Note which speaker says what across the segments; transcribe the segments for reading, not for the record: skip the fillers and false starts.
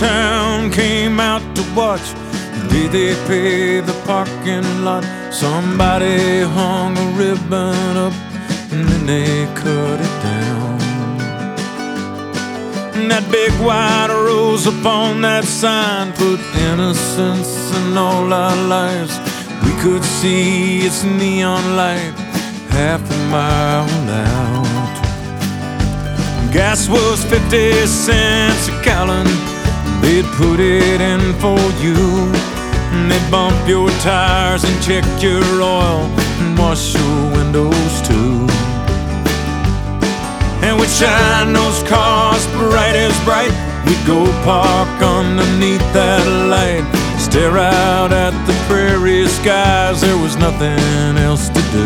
Speaker 1: town came out to watch the day they paved the parking lot. Somebody hung a ribbon up and then they cut it down. And that big white rose upon that sign put innocence in all our lives. We could see its neon light half a mile out. Gas was 50 cents a gallon. They'd put it in for you. And they'd bump your tires and check your oil and wash your windows too. And we'd shine those cars bright as bright. We'd go park underneath that light, stare out at the prairie skies. There was nothing else to do.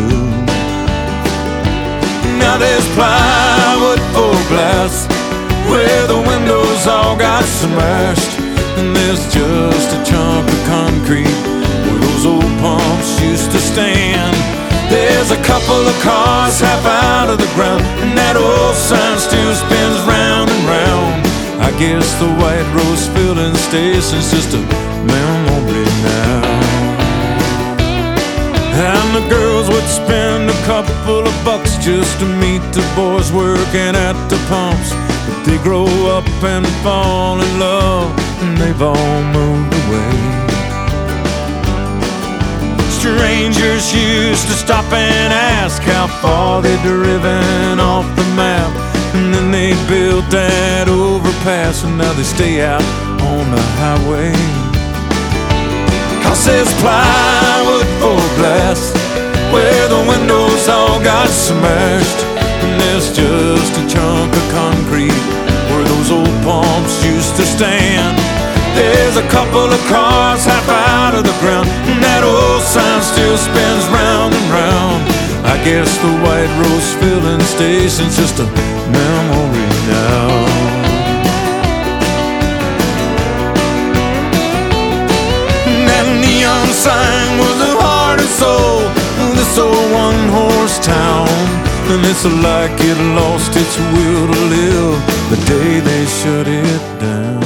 Speaker 1: Now there's plywood for glass where the windows all got smashed. And there's just a chunk of concrete where those old pumps used to stand. There's a couple of cars half out of the ground, and that old sign still spins round and round. I guess the White Rose filling station's just a memory now. And the girls would spend a couple of bucks just to meet the boys working at the pumps. But they grow up and fall in love, and they've all moved away. Strangers used to stop and ask how far they'd driven off the map. And then they built that overpass, and now they stay out on the highway. 'Cause there's plywood for glass where the windows all got smashed. And there's just a chunk of concrete where those old pumps used to stand. There's a couple of cars half out of the ground, and that old sign still spins round and round. I guess the White Rose filling station's just a memory now. That neon sign was the heart and soul of this old one-horse town. And it's like it lost its will to live the day they shut it down.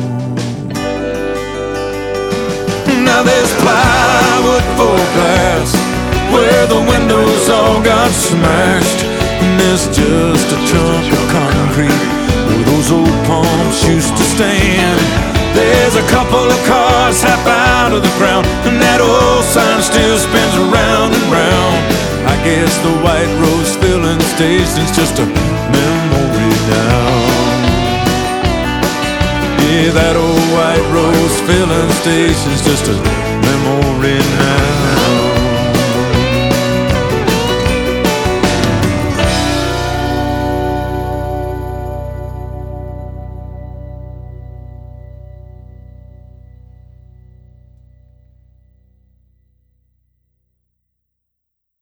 Speaker 1: Now there's plywood for glass where the windows all got smashed. And there's just a chunk of concrete where those old pumps used to stand. There's a couple of cars half out of the ground, and that old sign still spins around and round. I guess the White Rose filling station's just a memory now. Yeah, that old White Rose filling station's just a memory now.